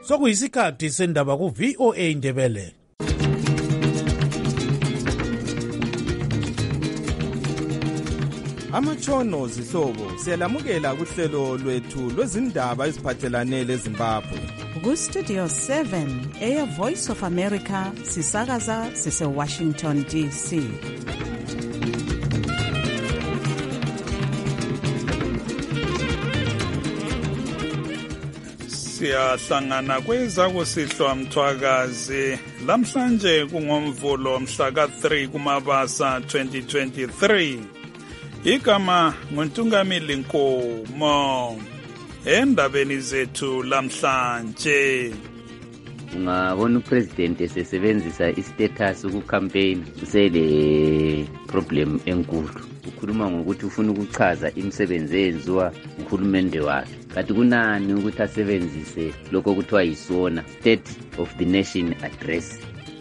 sokuyisikhathi sendaba ku-VOA Indebele. Amatshono zihlobo siyalamukela kuhlelo lwethu lwezindaba eziphathelane leZimbabwe. Ku-Studio 7 Air Voice of America sisakaza sise-Washington DC. Siyahlangana kwezakusihlwa mthwakazi lamhlanje kungomvulo mhla ka-3 kuMabasa 2023. Igama nguNtungamili Nkomo. Endabeni zethu lamhlanje, ungabona upresident esebenzisa istatus ukucampaign usele problem enkulu. Ukhuluma ngokuthi ufuna ukuchaza imisebenzi eyenziwa uhulumende wakhe. Kanti kunani ukuthi asebenzise lokho kuthiwa yisona State of the Nation Address?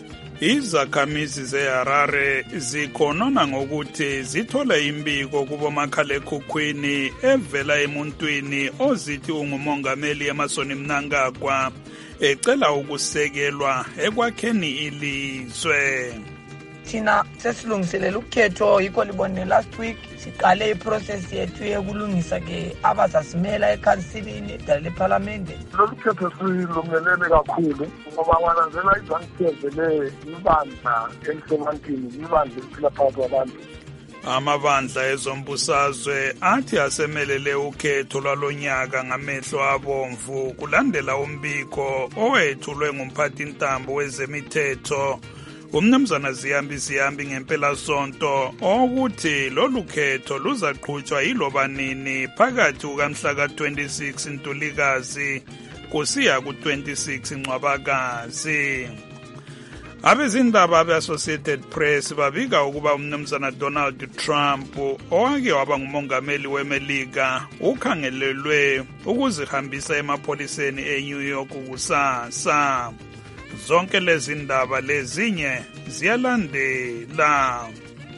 Izakhamizi zeHarare zikhonona ngokuthi zithole imbiko kubomakhalekhukhwini evela emuntwini ozithi ungumongameli Emmerson Mnangagwa ecela ukusekelwa ekwakheni ilizwe. Thina sesilungiselela ukhetho yikho libone last week siqale iprocess yethu yokulungisa ke abazasimela ekhansilini edale lephalamende. Lolu khetho silungelele kakhulu ngoba wanazela izangisezele ibandla elisemantini, ibandla eliphila phakathi kwabantu. Amabandla ezombusazwe athi asemelele ukhetho lwalonyaka ngamehlo abomvu kulandela umbiko owethulwe ngumphathintambo wezemithetho uMnumzana Ziyambi ngempela sonto ukuthi lolu khetho luzaqhutshwa yiloba nini phakathi kukamhla ka-26 Ntulikazi kusiya ku-26 Ncwabakazi. Abezindaba be-Associated Press babika ukuba uMnumzana Donald Trump owake waba ngumongameli weMelika ukhangelelwe ukuzihambisa emapholiseni eNew York kusasa. Zonke lezi ndaba lezinye ziyalandela.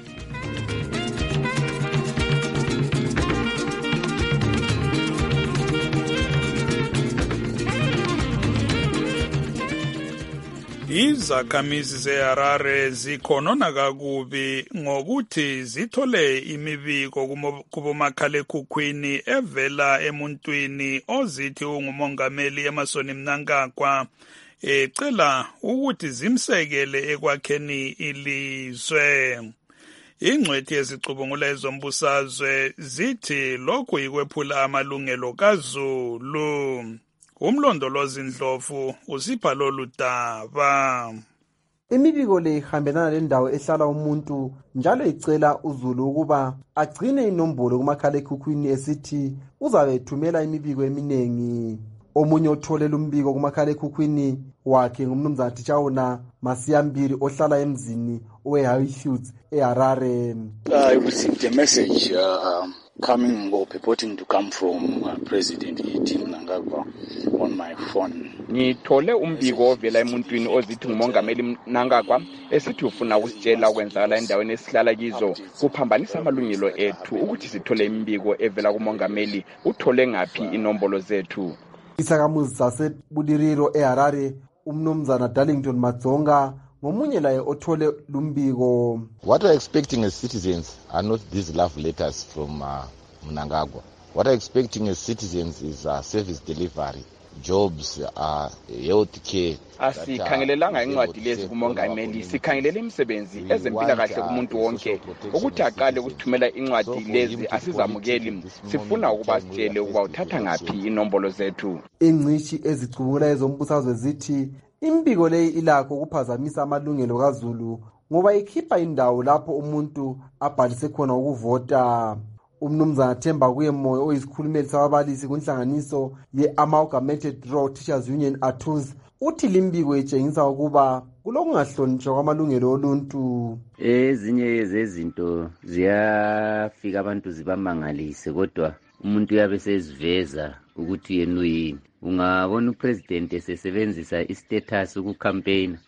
Izakhamizi zeHarare zikhonona kakubi ngokuthi zithole imibiko kubomakhalekhukhwini evela emuntwini ozithi ungumongameli Emmerson Mnangagwa ecela ukuthi zimsekele ekwakheni ilizwe. Ingcwethi yezicubungula ezombusazwe zithi lokhu yikwephula amalungelo kaZulu. Umlondolozi Ndlovu usipha lolu daba. Imibiko le ihambelana lendawo ehlala umuntu njalo icela uZulu ukuba agcine inombolo kumakhalekhukhwini esithi uzabe ethumela imibiko eminingi. Omunye otholela umbiko kumakhalekhukhwini wakhe ngumnumzana Tichaona Masiyambiri ohlala emzini we-Highfields eHarare. I received a message coming or purporting to come from President Tim Mnangagwa on my phone. Ngithole umbiko ovela emuntwini ozithi ngumongameli Mnangagwa esithi ufuna ukusitshela ukwenzakala endaweni esihlala kizo kuphambanisa amalungelo ethu ukuthi sithole imbiko evela kumongameli. Uthole ngaphi inombolo zethu? Isakamuzi sasebuliriro eHarare umnumzana Darlington Madzonga ngomunye laye othole lumbiko. What we're expecting as citizens are not these love letters from Mnangagwa. What we're expecting as citizens is service delivery, jobs, health care. Asikhangelelanga incwadi lezi kumongameli, sikhangelela imisebenzi ezempilakahle kumuntu wonke. Ukuthi aqale ukuthumela incwadi lezi asizamukeli, sifuna ukuba sitshele ukuba uthatha ngaphi inombolo zethu. Ingcishi ezicubungula ezombusazwe zithi imbiko leyi ilakho ukuphazamisa amalungelo kaZulu ngoba ikhipha indawo lapho umuntu abhalise khona ukuvota. Umnumzana Themba Kuyemoyo oyisikhulumeli sababalisi kunhlanganiso ye-Amalgamated Rural Teachers Union ATUS uthi limbiko etshengisa ukuba kulokungahlonitshwa kwamalungelo oluntu. Ezinye zezinto ziyafika abantu zibamangalise kodwa umuntu uyabe seziveza ukuthi yena uyini. Ungabona upresident esebenzisa istatus ukucampaign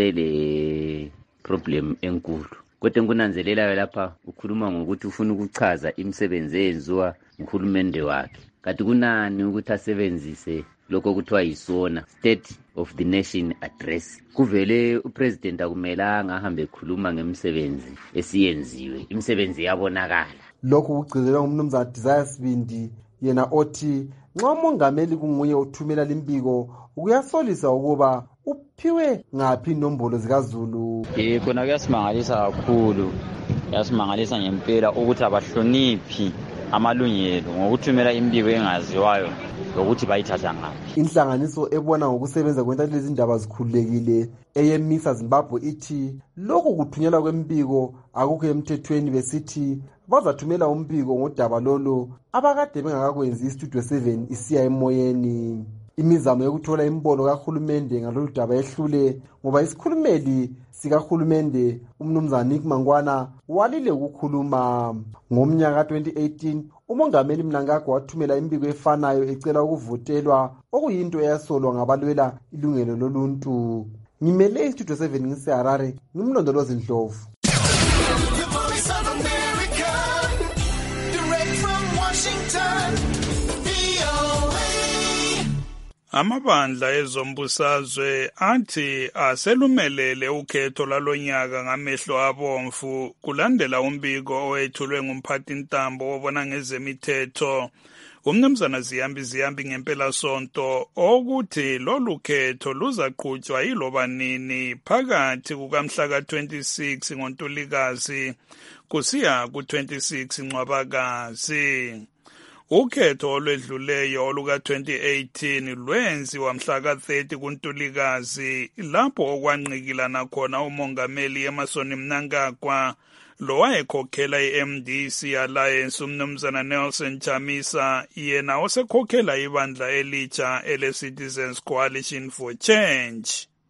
usele problem enkulu. Kodwa ngunanzelelayo lapha ukhuluma ngokuthi ufuna ukuchaza imisebenzi eyenziwa uhulumende wakhe. Kanti kunani ukuthi asebenzise lokho kuthiwa yisona State of the Nation Address. Kuvele upresident akumelanga ahambe ekhuluma ngemisebenzi esiyenziwe, imisebenzi yabonakala. Lokhu kugcizelwa ngumnumzana Desire Sibindi, yena othi nxa umongameli kunguye uthumela limbiko ukuyasolisa ukuba uphiwe ngaphi inombolo zikaZulu. Khona kuyasimangalisa kakhulu, kuyasimangalisa ngempela ukuthi abahloniphi amalungelo ngokuthumela imbiko engaziwayo lokuthi bayithatha ngaphi. Inhlanganiso ebona ngokusebenza kwentathelezi izindaba zikhululekile eyemisa Zimbabwe ithi lokhu kuthunyelwa kwembiko akukho emthethweni, besithi bazathumela umbiko ngodaba lolo abakade bengakakwenzi iStudio 7 isiya emoyeni. Imizamo yokuthola imbono kahulumende ngalolu daba ehlule ngoba isikhulumeli sikahulumende umnumzana Nick Mangwana walile ukukhuluma. Ngomnyaka 2018 umongameli Mnangagwa wathumela imbiko efanayo ecela ukuvotelwa okuyinto eyasolwa ngabalwela ilungelo loluntu. Ngimele iStudio 7 ngiseHarare, ngimlondolozi Ndlovu. Amabandla ezombusazwe athi aselumelele ukhetho lalonyaka ngamehlo abomvu kulandela umbiko owethulwe ngumphathintambo obona ngezemithetho umnumzana Ziyambi ngempela sonto okuthi lolu khetho luzaqhutshwa yiloba nini phakathi kukamhla ka-26 ngoNtulikazi kusiya ku-26 Ncwabakazi. Ukhetho olwedluleyo oluka-2018 lwenziwa mhla ka-30 kuNtulikazi lapho okwanqikilana khona umongameli Emmerson Mnangagwa lo wayekhokhela i-MDC Alliance umnumzana Nelson Chamisa yena osekhokhela ibandla elitsha ele-Citizens Coalition for Change.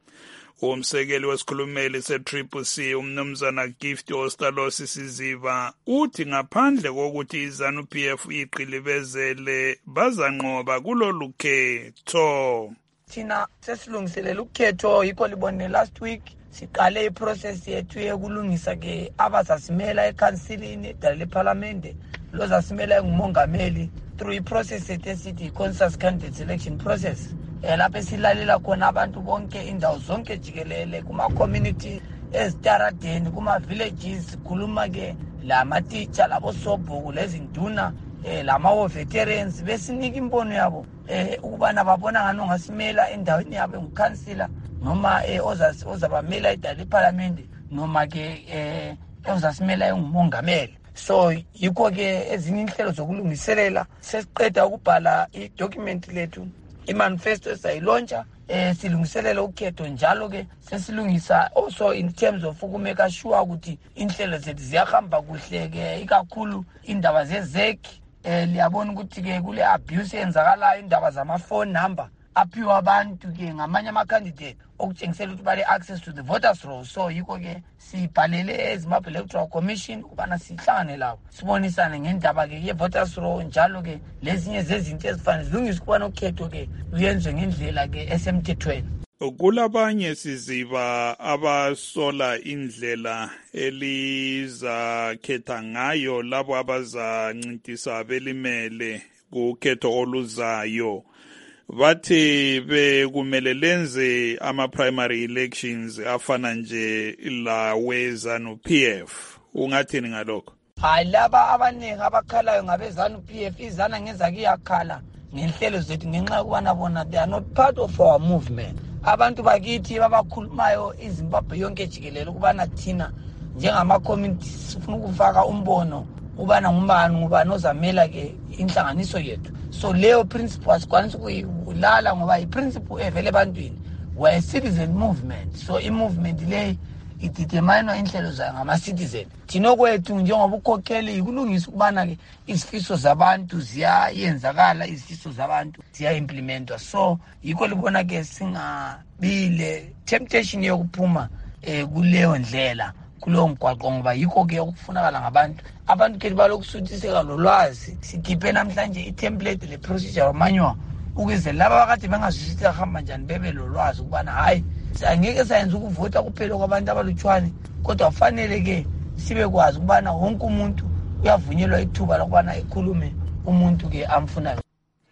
Umsekeli wesikhulumeli se-CCC umnumzana Gift Ostalosi Siziba uthi ngaphandle kokuthi iZANU-PF iqilibezele bazanqoba kulolu khetho. Thina sesilungiselela ukhetho yikho libone last week siqale iprocess yethu yokulungisa ke abazasimela ekhansilini edala leParliament lozasimela ngumongameli through iprocess esithi consensus candidate selection process. Lapho silalela khona abantu bonke indawo zonke jikelele kuma-community ezitaradeni kuma-villages khuluma ke lama-teacher labosobhuku lezinduna lama-veterans besinika imbono yabo ukubana babona ngani ongasimela endaweni yabo ngukhansila noma ozabamela edala iphalamende noma ke ozasimela engumongameli. So yikho ke ezinye inhlelo zokulungiselela sesiqeda ukubhala idocument lethu imanifesto esayilontsha silungiselela ukhetho njalo ke sesilungisa also in terms of ukumeka sure ukuthi inhlelo zethu ziyahamba kuhle ke ikakhulu indaba zezeki liyabona ukuthi ke kule abuse yenzakalayo indaba zama-phone number aphiwa abantu ke ngamanye ama-candidate okutshengisela ukuthi bale access to the voters roll. So yikho ke sibhalele eZimbabwe Electoral Commission ukubana sihlangane labo sibonisane ngendaba ke ye-voters roll njalo ke lezinye zezinto ezifanele zilungiswe ukubana ukhetho ke luyenzwe ngendlela ke esemthethweni. Kulabanye Siziba abasola indlela elizakhetha ngayo labo abazancintisa belimele kukhetho oluzayo. Bathi bekumele lenze ama-primary elections afana nje la weZANU-PF. Ungathini ngalokho? Hayi laba abaningi abakhalayo ngabeZANU-PF izana ngeza kuyakhala ngenhlelo zethu ngenxa yokubana bona they are not part of our movement. Abantu bakithi babakhulumayo iZimbabwe yonke jikelele ukubana thina njengama-community sifuna ukufaka umbono ubana ngubani ozamela ke inhlanganiso yethu. So leyo principle asikwanisa ukuyibulala ngoba i-principle evele ebantwini we're a citizen movement. So i-movement le ideterminwa inhlelo zayo ngama-citizen. Thina kwethu njengoba ukhokheli yikulungisa ukubana ke izifiso zabantu ziyayenzakala, izifiso zabantu ziya-implementwa. So yikho libona ke singabile temptation yokuphuma kuleyo ndlela kulowo mgwaqo ngoba yikho ke okufunakala ngabantu. Abantu ke balokusuthiseka lolwazi sikhiphe namhlanje i-template le-procedure manual ukuze laba akade bengazwisisi ahamba njani bebe lolwazi ukubana hayi angeke sayenza ukuvota kuphela kwabantu abalutshwane kodwa kufanele ke sibe kwazi ukubana wonke umuntu uyavunyelwa ithuba lokubana ekhulume umuntu ke amfunayo.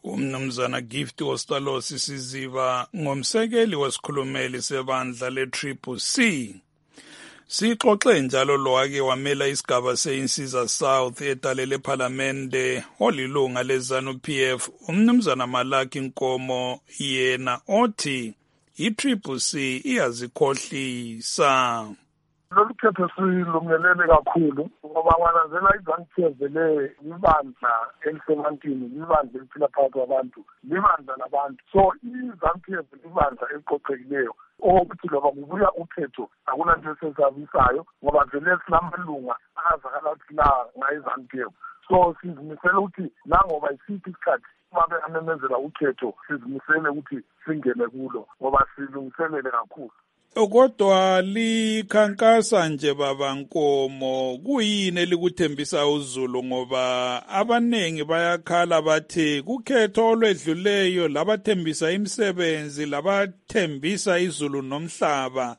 Umnumzana Gift Ostalosi Siziba ngomsekeli wesikhulumeli sebandla le-CCC. Sixoxe njalo lo wake wamela isigaba seinsiza South etalele ephalamende olilunga leZANU-PF umnumzana Malaki Nkomo yena othi i-CCC iyazikhohlisa. Lolu khetho silungelele kakhulu ngoba wanazela iZANU-PF vele libandla elisemantini, libandla eliphila phakathi kwabantu, libandla labantu. So iZANU-PF libandla eliqoqekileyo ukuthi loba kubuya ukhetho akunanto esesabisayo ngoba vele sinamalunga azakala ukuthi la ngayiZANU-PF. So sizimisele ukuthi nangoba isiphi isikhathi babe amemezela ukhetho sizimisele ukuthi singene kulo ngoba silungiselele kakhulu. Kodwa likhankasa nje baba Nkomo, kuyini elikuthembisa uZulu ngoba abanengi bayakhala bathi kukhetho olwedluleyo labathembisa imisebenzi labathembisa izulu nomhlaba.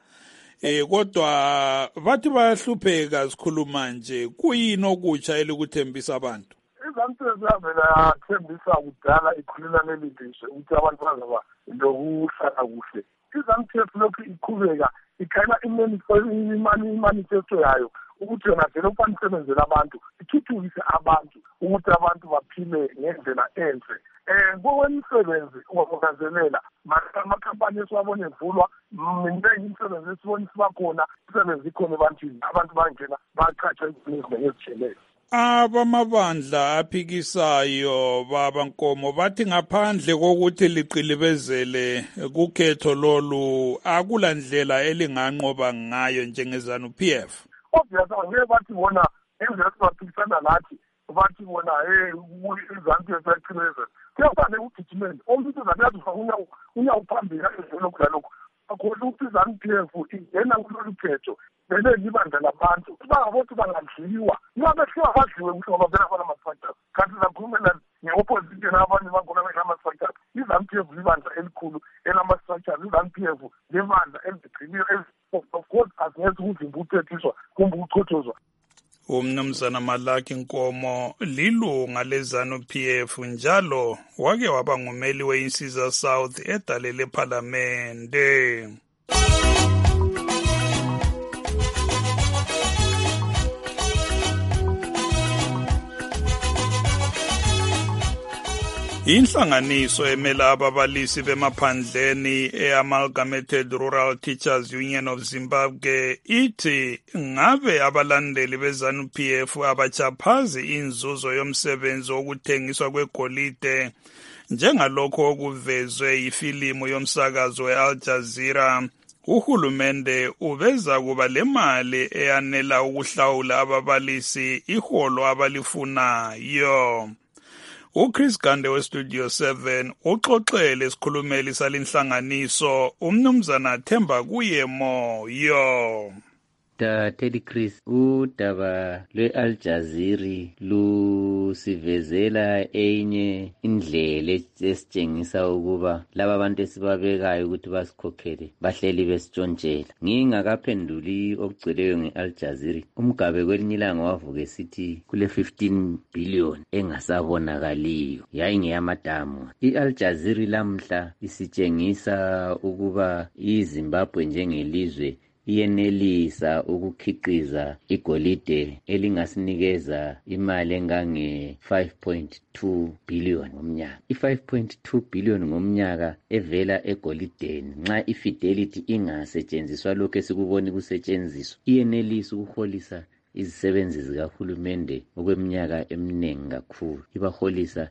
Kodwa bathi bayahlupheka sikhuluma nje, kuyini okutsha elikuthembisa abantu? iZANU-PF yavela yathembisa kudala ikhululane elindiswe ukuthi abantu bazaba lokuhlala kuhle. iZANU-PF lokhu iqhubeka ikhayela imanifesto yayo ukuthi yona vele ufanisebenzela abantu ithuthukise abantu ukuthi abantu baphile ngendlela enhle. Ngokwemisebenzi ukungazelela amakhampani esiwabona evulwa miningi imisebenzi esibona isibakhona imisebenzi ikhona ebantwini abantu bangena baqhatsha izinto ezitshileyo. Abamabandla aphikisayo baba Nkomo bathi ngaphandle kokuthi liqilibezele kukhetho lolu akulandlela elinganqoba ngayo njengeZANU-PF. Obviously ngeke bathi bona endlela sibaphikisana nathi bathi bona iZANU-PF yaqilibezela. Kuyafana ukugijimeni umuntu uzathi unyawuphambili lokho akhohle ukuthi iZANU-PF ingena kulolu khetho vele libandla labantu bangabothi bangadliwa ibabehliwa badliwe ukuthi ngoba vele khona ama-structures kanti zakhulumela nge-opposition abanye bakhona benama-structures. iZANU-PF libandla elikhulu elama-structures, iZANU-PF libandla eliziqiniyo of course asingeke ukuzimba ukuthethiswa kumbe ukuchothozwa. Umnumzana Malaki Nkomo lilunga leZANU-PF njalo wake waba ngumeli weinsiza South edalele ephalamende. Inhlanganiso emela ababalisi bemaphandleni e-Amalgamated Rural Teachers Union of Zimbabwe ithi ngabe abalandeli beZANU-PF abachaphazi inzuzo yomsebenzi wokuthengiswa kwegolide njengalokho okuvezwe yifilimu yomsakazo we-Al Jazeera. Uhulumende ubeza kuba le mali eyanela ukuhlawula ababalisi iholo abalifunayo. uChris Gande weStudio 7 uxoxele isikhulumeli salinhlanganiso umnumzana Themba kuye moyo. Teddy Chris, udaba lwe-Al Jazeera lusivezela enye indlela esitshengisa ukuba laba abantu esibabekayo ukuthi basikhokhele bahleli besitshontshela. Ngingakaphenduli okugcweleyo nge-Al Jazeera, umgabe kwelinye ilanga wavuka esithi kule 15 billion engasabonakaliyo yayingeyamadamu. I-Al Jazeera lamhla isitshengisa ukuba iZimbabwe njengelizwe iyenelisa ukukhiqiza igolide elingasinikeza imali engange 5.2 billion ngomnyaka. I-5.2 billion ngomnyaka evela egolideni nxa ifidelity ingasetshenziswa lokho esikubona kusetshenziswa iyenelisa ukuholisa izisebenzi zikahulumende okweminyaka eminingi kakhulu. Ibaholisa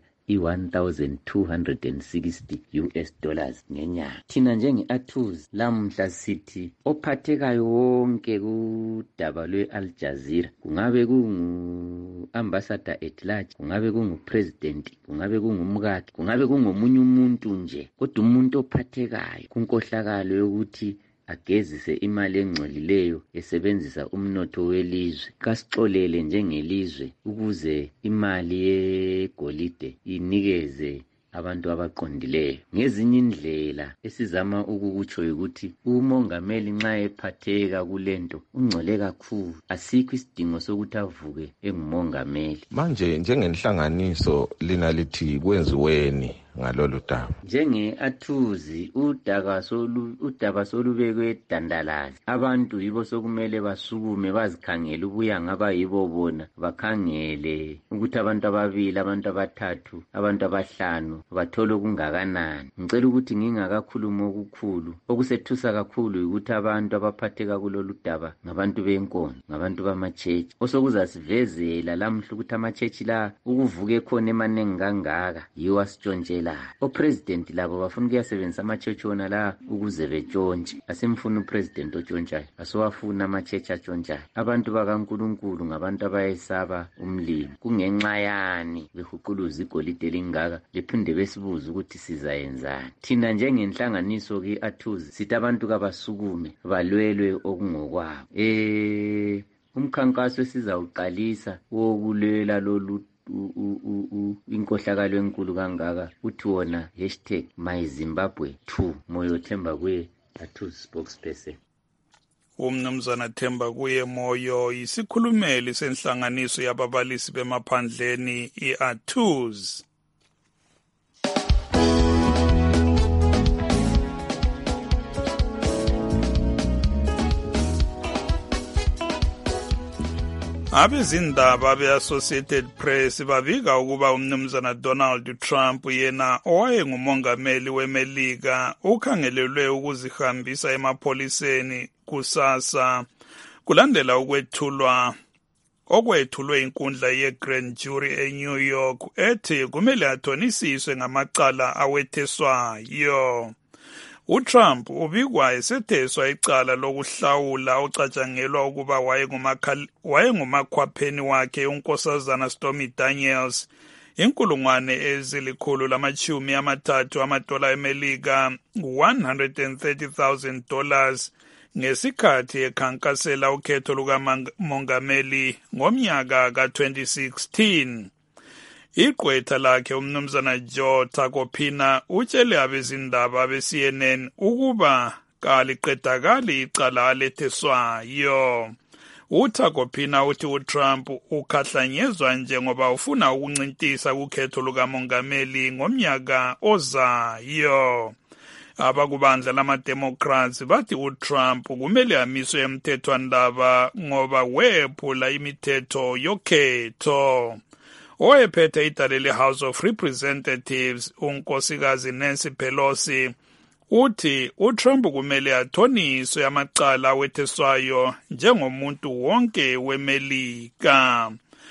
$1,260 ngenyanga. Thina njenge-Athuz lamhla sithi ophathekayo wonke kudaba lwe-Al Jazeera, kungabe kungu-ambassador at large, kungabe kungu-president, kungabe kungumkakhe, kungabe kungomunye umuntu nje, kodwa umuntu ophathekayo kunkohlakalo yokuthi agezise imali engcolileyo esebenzisa umnotho welizwe. Kasixolele njengelizwe ukuze imali yegolide inikeze abantu abaqondileyo. Ngezinye indlela esizama ukukutsho ukuthi umongameli nxa ephatheka kulento ungcole kakhulu, asikho isidingo sokuthi avuke engumongameli. Manje njengenhlanganiso lina lithi kwenziweni ngalolu daba. Njenge-Athuzi udaba solubekwe dandalazi. Abantu yibo sokumele basukume bazikhangele ubuya ngaba yibo bona bakhangele ukuthi abantu ababili, abantu abathathu, abantu abahlanu bathole kungakanani. Ngicela ukuthi ngingakakhuluma okukhulu. Okusethusa kakhulu ukuthi abantu abaphatheka kulolu daba ngabantu benkonzo, ngabantu bamachechi. Osokuzasivezela lamhla ukuthi amachechi la ukuvuke khona emanengi kangaka yiwo asitshontshela. Opresident labo bafuna ukuyasebenzisa amachechi wona la ukuze betshontshe. Asemfuna upresident otshontshayo, asowafuna amachechi atshontshayo. Abantu bakaNkulunkulu ngabantu abayesaba umlilo. Kungenxa yani behuquluza igolide lingaka lephinde besibuza ukuthi sizayenzani. Thina njengenhlanganiso ke-Athuzi sithi abantu kabasukume balwelwe okungokwabo. Umkhankaso esizawuqalisa wokulwela lolu inkohlakalo enkulu kangaka uthi wona #MyZimbabwe2 Moyo Themba kuye Athuzi spokesperson. Umnumzana Themba kuye Moyo yisikhulumeli senhlanganiso yababalisi bemaphandleni i-Athuzi. Abezindaba be-Associated Press babika ukuba umnumzana Donald Trump yena owayengumongameli weMelika ukhangelelwe ukuzihambisa emapholiseni kusasa kulandela okwethulwe inkundla ye-Grand Jury eNew York ethi kumele athonisiswe ngamacala awetheswayo. uTrump ubikwa esetheswa icala lokuhlawula ocatshangelwa ukuba wayengumakhwapheni wakhe unkosazana Stormy Daniels $130,000 eMelika, $130,000 ngesikhathi ekhankasela ukhetho lukamongameli ngomnyaka ka-2016. Igqwetha lakhe umnumzana Joe Tacopina utshele abezindaba be-CNN ukuba kaliqedakali icala aletheswayo. uTacopina uthi uTrump ukhahlanyezwa njengoba ufuna ukuncintisa ukhetho lukamongameli ngomnyaka ozayo. Abakubandla lama-Democrats bathi uTrump kumele amiswe emthethwandaba ngoba wephula imithetho yokhetho. Owephethe idale le-House of Representatives unkosikazi Nancy Pelosi uthi uTrump kumele athoniswe amacala awetheswayo njengomuntu wonke weMelika.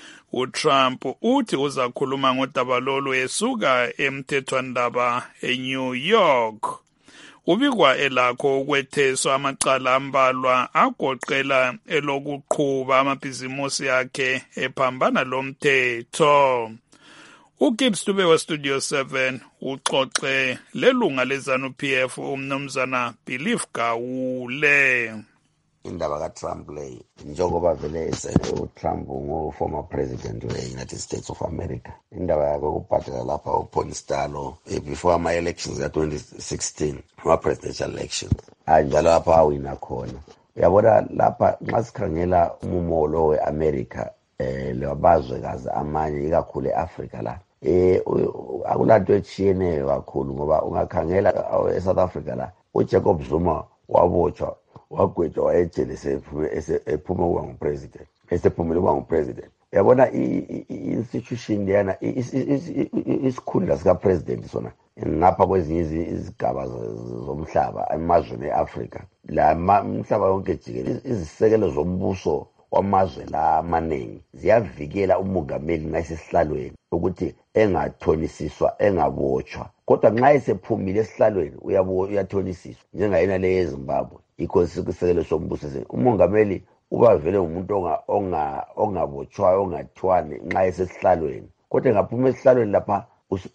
uTrump uthi uzakhuluma ngodaba lolu esuka emthethwandaba eNew York. Ubikwa elakho ukwetheswa amacala ambalwa agoqela elokuqhuba amabhizimusi akhe ephambana lomthetho. uGibbs Dube weStudio 7 uxoxe lelunga leZANU-PF umnumzana Belief Gawule. Indaba kaTrump leyi njengoba vele uTrump ngu-former president we-United States of America. Indaba yakhe ukubhadela lapha uPonstalo before ama-elections ka-2016 ama-presidential elections njalo lapha awina khona. Uyabona lapha nxa sikhangela umumo lo we-America lwabazwekazi amanye ikakhulu e-Africa la akulanto etshiyeneyo kakhulu ngoba ungakhangela e-South Africa la uJacob Zuma wabotshwa wagwetshwa wayejele ephuma ukuba ngupresident esephumile ukuba ngupresident. Uyabona i-institution leyana isikhundla sikapresident sona ngapha kwezinye izigaba zomhlaba emazweni e-Afrika la umhlaba yonke jikelele izisekelo zombuso wamazwe la amaningi ziyavikela umongameli nxa esesihlalweni ukuthi engathonisiswa engabotshwa, kodwa nxa esephumile esihlalweni uyathonisiswa njengayena le yeZimbabwe. Ikho isisekelo sombuso umongameli uba vele umuntu ongabotshwayo ongathwani nxa esesihlalweni, kodwa engaphuma esihlalweni lapha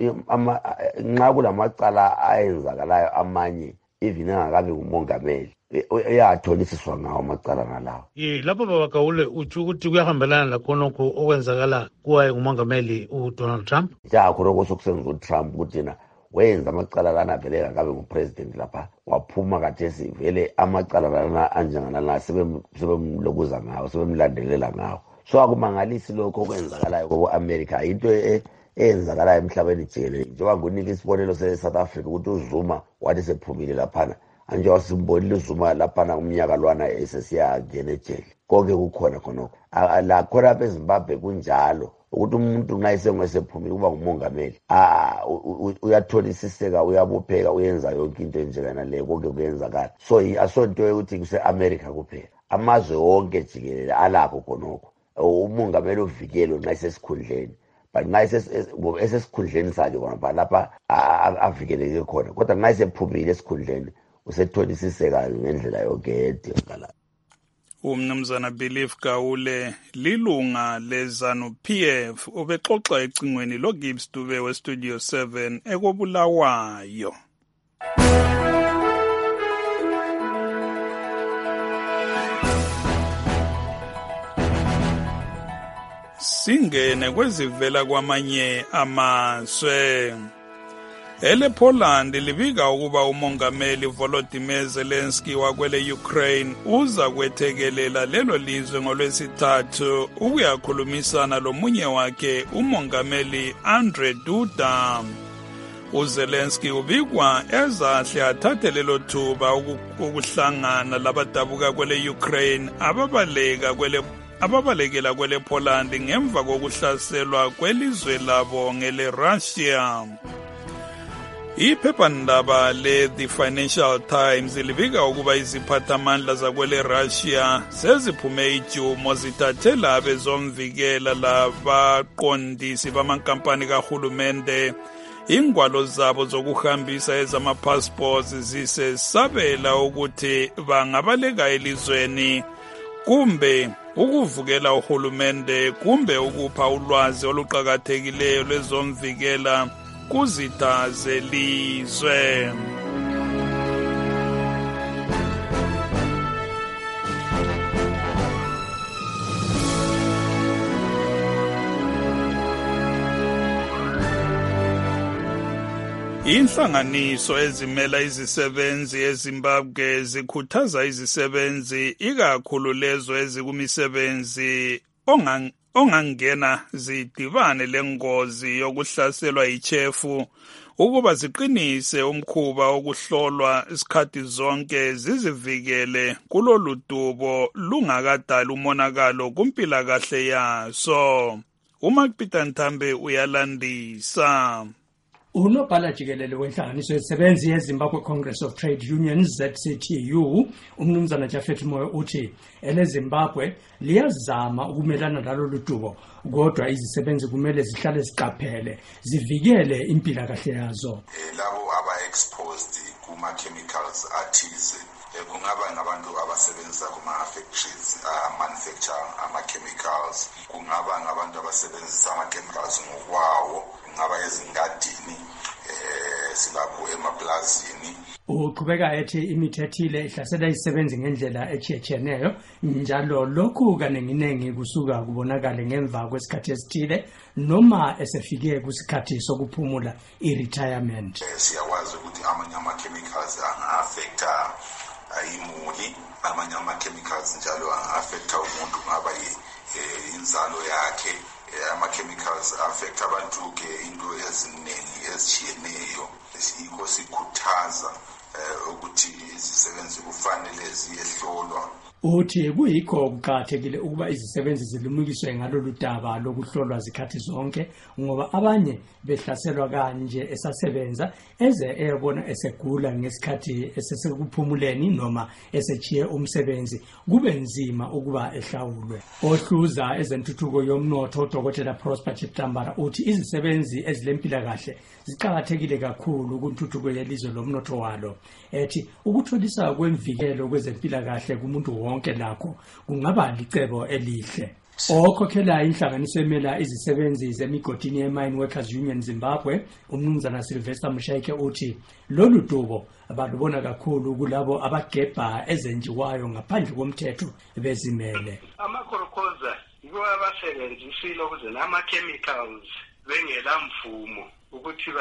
nxa kulamacala ayenzakalayo amanye even engakabi ngumongameli uyathonisiswa ngawo amacala ngalawo. Lapho baba Gawule utsho ukuthi kuyahambelana lakhonokho okwenzakala kuwaye ngumongameli uDonald Trump. Khonokho sokusenza uTrump ukuthi yena wenza amacala lana vele engakabi ngupresident lapha waphuma kathesi vele amacala lana anjengalana sebemlokuza ngawo sebemlandelela ngawo. So akumangalisi lokho okwenzakalayo kobo-America into eyenzakalayo emhlabeni jikelele. Njengoba ngunika isibonelo se-South Africa ukuthi uZuma wathi sephumile laphana, njengoba simbonile uZuma laphana umnyaka lwana esesiyangena ejele. Konke kukhona khonokho. La khona apha eZimbabwe kunjalo ukuthi umuntu nxa esengesephumile kuba ngumongameli uyatholisiseka, uyabopheka, uyenza yonke into enjengana leyo, konke kuyenzakala. So asonto yokuthi kuse-America kuphela, amazwe wonke jikelele alakho khonokho umongameli uvikelo nxa esesikhundleni. But nxa esesikhundleni sakhe khonapha lapha avikeleke khona, kodwa nxa esephumile esikhundleni usetholisiseka ngendlela yonke edingakalayo. Umnumzana Belief Gawule lilunga leZANU-PF ubexoxa ecingweni loGibbs Dube weStudio 7 ekobulawayo. Singene kwezivela kwamanye amazwe. ElePoland libika ukuba umongameli Volodymyr Zelensky wakwele Ukraine uza kwethekelela lelo lizwe ngolwesithathu ukuyakhulumisana lomunye wakhe umongameli Andrzej Duda. uZelensky ubikwa ezahle athathe lelo thuba ukuhlangana labadabuka kwele Ukraine ababalekela kwele Poland ngemva kokuhlaselwa kwelizwe labo ngele Russia. Iphephandaba le-The Financial Times libika ukuba iziphathamandla zakwele Russia seziphume ijumo zithathela abezomvikela labaqondisi bamankampani kahulumende ingwalo zabo zokuhambisa ezama-passports zisesabela ukuthi bangabaleka elizweni kumbe ukuvukela uhulumende kumbe ukupha ulwazi oluqakathekileyo lwezomvikela kuzitha zelizwe. Inhlanganiso ezimela izisebenzi eZimbabwe zikhuthaza izisebenzi ikakhulu lezo ezikumisebenzi ongangena zidibane lengozi yokuhlaselwa yichefu ukuba ziqinise umkhuba wokuhlolwa isikhathi zonke zizivikele kulolu dubo lungakadali umonakalo kumpilakahle yaso. uMark-Peter Nthambe uyalandisa. Unobhala jikelele wenhlanganiso yezisebenzi yeZimbabwe Congress of Trade Unions ZCTU umnumzana Japhet Moyo uthi eleZimbabwe liyazama ukumelana nalolu dubo kodwa izisebenzi kumele zihlale ziqaphele zivikele impilakahle yazo. Labo aba-exposed kuma-chemicals athize kungaba ngabantu abasebenza kuma-factories manufacture ama-chemicals, kungaba ngabantu abasebenzisa ama-chemicals ngokwawo, kungaba ezingadini silapho emaplazini. Uqhubeka ethi imithi ethile ihlasela izisebenzi ngendlela echiyetshiyeneyo njalo lokhu kanenginengi kusuka kubonakale ngemva kwesikhathi esithile noma esefike kusikhathi sokuphumula i-retirement. Siyakwazi ukuthi amanye ama-chemicals anga-affecta imuli, amanye ama-chemicals njalo anga-affecta umuntu kungaba inzalo yakhe. Ama-chemicals affect abantu-ke into eziningi ezitshiyeneyo. Yikho sikhuthaza ukuthi izisebenzi kufanele ziyehlolwa. Uthi kuyikho kuqakathekile ukuba izisebenzi zilimukiswe ngalolu daba lokuhlolwa zikhathi zonke ngoba abanye behlaselwa kanje esasebenza eze eyabona esegula ngesikhathi esesekuphumuleni noma esechiye umsebenzi kube nzima ukuba ehlawulwe. Ohluza ezentuthuko yomnotho uDokotela Prosper Chiptambara uthi izisebenzi ezilempilakahle ziqakathekile kakhulu kuntuthuko yelizwe lomnotho walo. Ethi ukutholisa kwemvikelo kwezempilakahle kumuntu wonke lakho kungaba licebo elihle. Okhokhela inhlanganiso emela izisebenzi zemigodini ye-Mine Workers Union Zimbabwe umnumzana Sylvester Mushaike uthi lolu dubo abalubona kakhulu kulabo abagebha ezenjiwayo ngaphandle komthetho bezimele. Amakhorokoza yibo abasebenzisile ukuze nama-chemicals bengela mvumo ukuthi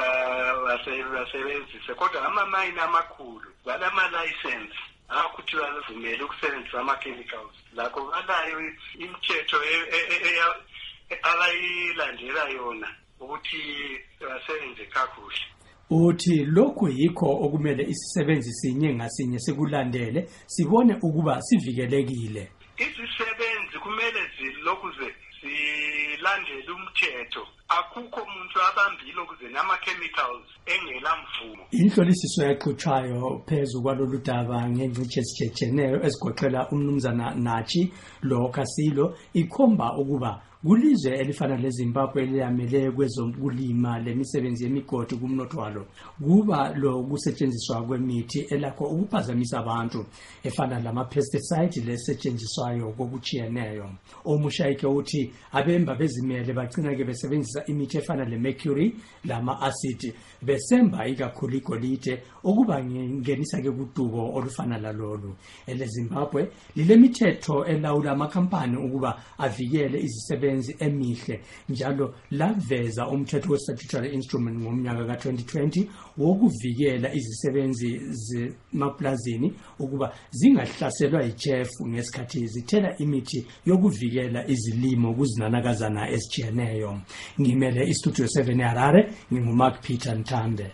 basebenzise kodwa ama-mine amakhulu banama-license ukuthi bavumele ukusebenzisa ama-chemicals. Lakho banayo imithetho abayilandela yona ukuthi basebenze kakuhle. Uthi lokhu yikho okumele isisebenzi sinye ngasinye sikulandele sibone ukuba sivikelekile. Izisebenzi kumele zilokuze zilandele umthetho. Akukho umuntu abambile ukuze nama-chemicals engela mvumo. Inhlolisiso yaxutshwayo phezu kwalolu daba ngengcitshe ezitshiyeneyo ezigoqela umnumzana Nachi lo Kasilo ikhomba ukuba kulizwe elifana leZimbabwe eliyamele kwezokulima lemisebenzi yemigodi kumnotho walo kuba lo kusetshenziswa kwemithi elakho ukuphazamisa abantu efana lama-pesticide lesetshenziswayo kokuchiyeneyo. Omushayike uthi abemba bezimele bagcina-ke besebenzisa imithi efana le-mercury lama-acid besemba ikakhulu igolide okuba ngenisa-ke kudubo olufana lalolu. EleZimbabwe lilemithetho elawula amakhampani ukuba avikele izisebenzi emihle njalo laveza umthetho we-statutory instrument ngomnyaka ka-2020 wokuvikela izisebenzi zemaplazini ukuba zingahlaselwa yijefu ngesikhathi zithela imithi yokuvikela izilimo kuzinanakazana ezitshiyeneyo. Ngimele istudio 7 eHarare, nginguMark Peter Ntande.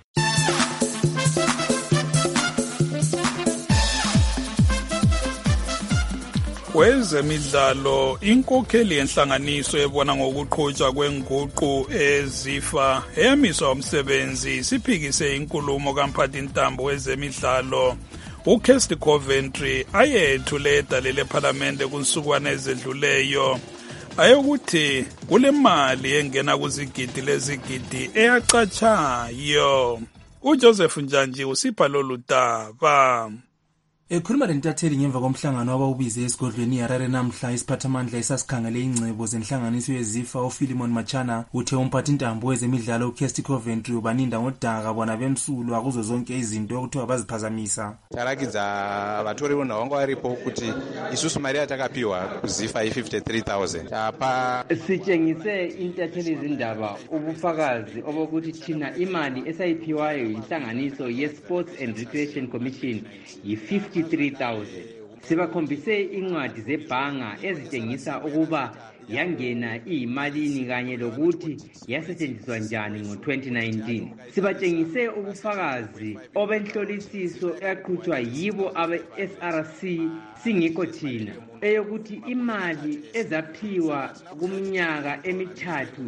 Kwezemidlalo inkokheli yenhlanganiso ebona ngokuqhutshwa kwenguqu ezifa eyamiswa umsebenzi siphikise inkulumo kamphathintambo wezemidlalo uKirsty Coventry ayethule edale leParlamente kunsukwana ezedluleyo ayokuthi kule mali engena kuzigidi lezigidi eyacatshayo. uJoseph Njanji usipha lolu daba. Ekhuluma lentatheli ngemva komhlangano abawubize esigodlweni iHarare namhla isiphathamandla esasikhangele ingcebo zenhlanganiso yezifa uPhilemon Machana uthe umphathintambo wezemidlalo uKirsty Coventry ubaninda ngodaka bona bemsulwa kuzo zonke izinto okuthiwa baziphazamisa. Tarakidza vatori vona vanga varipo kuti isusu mari yatakapiwa kuzifa i53,000 apa sitshengise intatheli izindaba ubufakazi obokuthi thina imali esayiphiwayo yinhlanganiso ye-Sports and Recreation Commission yi-53,000. Sibakhombise incwadi zebhanga ezitshengisa ukuba yangena iyimalini kanye lokuthi yasetshenziswa njani ngo-2019. Sibatshengise ubufakazi obenhlolisiso eyaqhutshwa yibo abe-SRC singekho thina eyokuthi imali ezaphiwa kumnyaka emithathu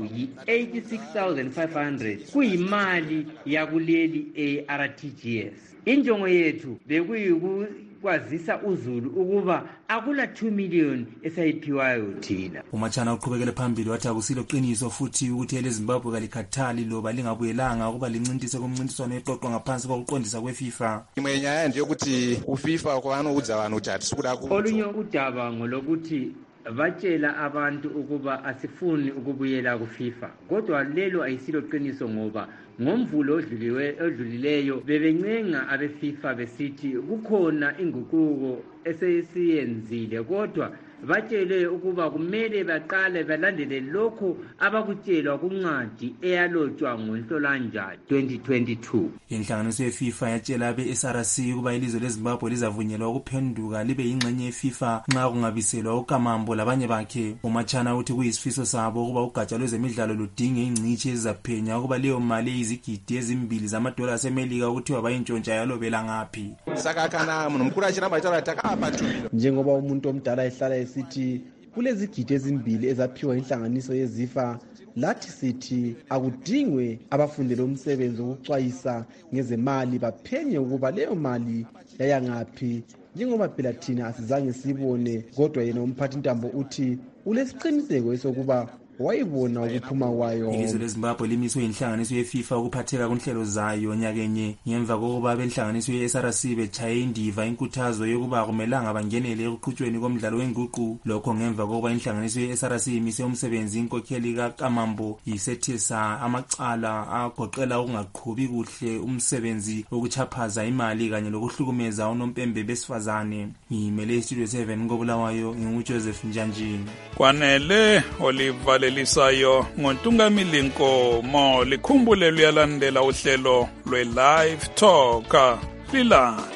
yi-86,500 kuyimali yakuleli e-RTGS. Injongo yethu bekuyikwazisa uzulu ukuba akula 2 million esayiphiwayo thina. uMachana uqhubekele phambili wathi akusilo qiniso futhi ukuthi eleZimbabwe kalikhathali loba lingabuyelanga ukuba lincintise kumncintiswano eqoqwa ngaphansi kokuqondisa kweFIFA. Imwe nyaya nje ukuthi uFIFA kwanoudza abantu ukuthi atisikuda olunye udaba ngolokuthi batshela abantu ukuba asifuni ukubuyela kuFIFA kodwa lelo ayisilo qiniso ngoba ngomvulo odlulileyo bebencenga abeFIFA besithi kukhona inguquko eseyisiyenzile kodwa batshele ukuba kumele baqale balandele lokho abakutshelwa kuncwadi eyalotshwa ngoNhlolanja 2022. Inhlanganiso yeFIFA yatshela abe-SRC ukuba ilizwe leZimbabwe lizavunyelwa ukuphenduka libe yingxenye yeFIFA nxa kungabiselwa uKamambo labanye bakhe. uMachana uthi kuyisifiso sabo ukuba ugatsha lwezemidlalo ludinge ingcitshi ezizaphenya ukuba leyo mali izigidi ezimbili zamadola asemelika ukuthiwa bayintshontsha yalobela ngaphi. Saka kana munhu mukuru achiramba achitaura takapa tu njengoba umuntu omdala ehlala esithi kulezigidi ezimbili ezaphiwa inhlanganiso yezifa lathi sithi akudingwe abafundele umsebenzi wokucwayisa ngezemali baphenye ukuba leyo mali yayangaphi njengoba phela thina asizange sibone kodwa yena umphathintambo uthi ulesiqiniseko esokuba wayibona ukuphuma kwayo. Ilizwe leZimbabwe limiswe inhlanganiso yeFIFA ukuphatheka kunhlelo zayo nyakenye ngemva kokuba abenhlanganiso ye-SRC bechaye indiva inkuthazo yokuba akumelanga bangenele ekuqhutshweni komdlalo wenguqu. Lokho ngemva kokuba inhlanganiso ye-SRC imise umsebenzi inkokheli kaKamambo yisethesa amacala agoqela ukungaqhubi kuhle umsebenzi wokuchaphaza imali kanye lokuhlukumeza unompembe besifazane. Ngimele istudio 7 ngobulawayo nginguJoseph Njanji. Kwanele Oliver lelisayo ngoNtungamili Nkomo likhumbule luyalandela uhlelo lwe-Live Talk lila